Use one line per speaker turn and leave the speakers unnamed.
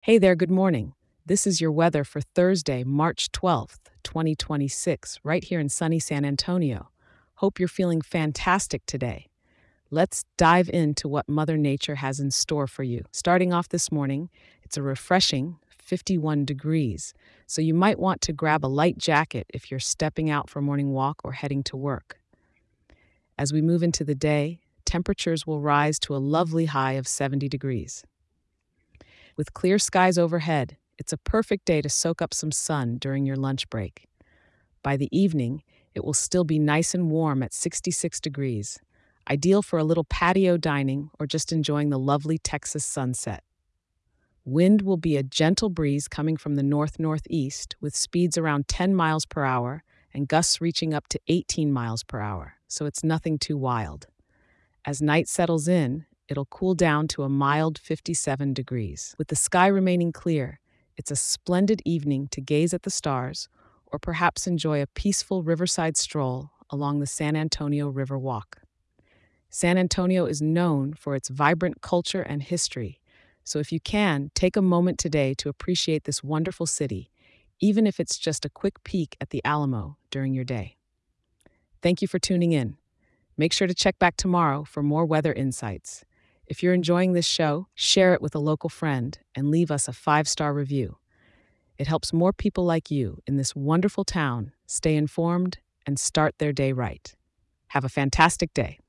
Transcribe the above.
Hey there, good morning. This is your weather for Thursday, March 12th, 2026, right here in sunny San Antonio. Hope you're feeling fantastic today. Let's dive into what Mother Nature has in store for you. Starting off this morning, it's a refreshing 51 degrees, so you might want to grab a light jacket if you're stepping out for a morning walk or heading to work. As we move into the day, temperatures will rise to a lovely high of 70 degrees. With clear skies overhead, it's a perfect day to soak up some sun during your lunch break. By the evening, it will still be nice and warm at 66 degrees, ideal for a little patio dining or just enjoying the lovely Texas sunset. Wind will be a gentle breeze coming from the north-northeast with speeds around 10 miles per hour and gusts reaching up to 18 miles per hour, so it's nothing too wild. As night settles in, it'll cool down to a mild 57 degrees. With the sky remaining clear, it's a splendid evening to gaze at the stars or perhaps enjoy a peaceful riverside stroll along the San Antonio River Walk. San Antonio is known for its vibrant culture and history, so if you can, take a moment today to appreciate this wonderful city, even if it's just a quick peek at the Alamo during your day. Thank you for tuning in. Make sure to check back tomorrow for more weather insights. If you're enjoying this show, share it with a local friend and leave us a 5-star review. It helps more people like you in this wonderful town stay informed and start their day right. Have a fantastic day.